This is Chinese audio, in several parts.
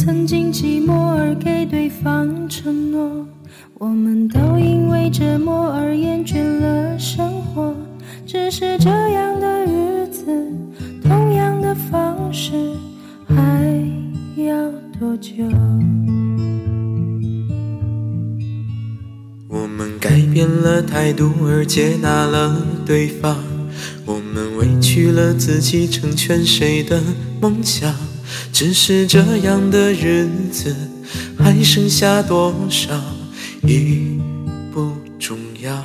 曾经寂寞而给对方承诺，我们都因为折磨而厌倦了生活。只是这样的日子，同样的方式，还要多久？ 我们改变了态度而接纳了对方，我们委屈了自己成全谁的梦想。只是这样的日子还剩下多少已不重要。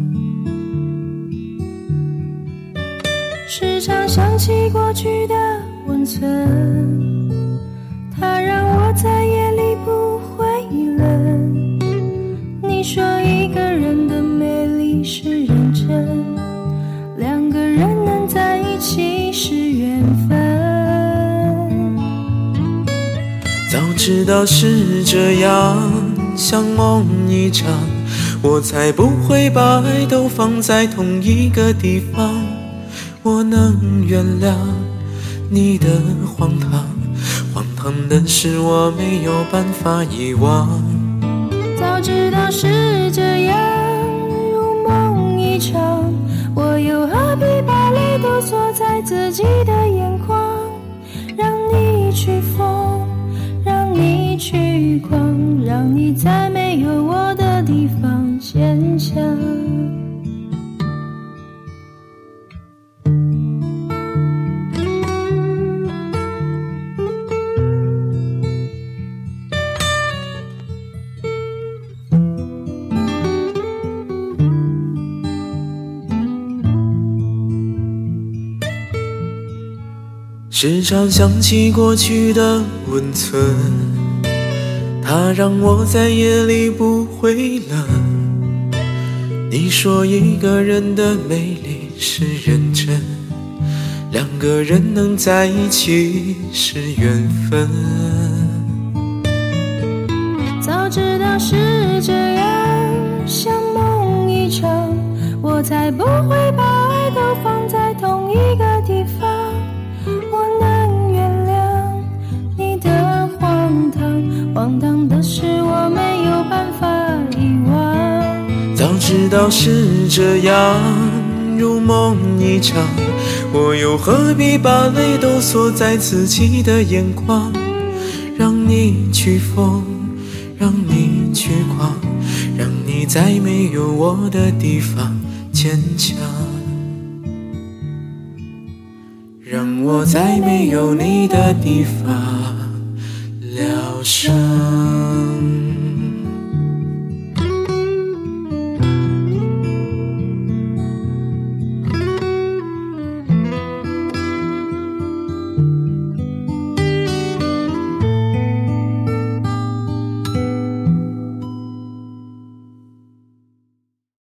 时常想起过去的温存，它让我在夜里不会冷。你说一个人的美丽是认真，两个人能在一起是缘分。 早知道是这样，像梦一场，我才不会把爱都放在同一个地方。我能原谅你的荒唐，荒唐的是我没有办法遗忘。 早知道是这样，如梦一场，我又何必把泪都锁在自己的眼眶，让你去疯，让你去狂，让你在没有我的地方坚强。 时常想起过去的温存，它让我在夜里不会冷。你说一个人的美丽是认真，两个人能在一起是缘分。 早知道是这样，像梦一场，我才不会把爱都放在同一个地方。我能原谅你的荒唐，荒唐的是我没有办法遗忘。 早知道是这样，如梦一场，我又何必把泪都锁在自己的眼眶，让你去疯，让你去狂，让你在没有我的地方坚强，让我在没有你的地方疗伤。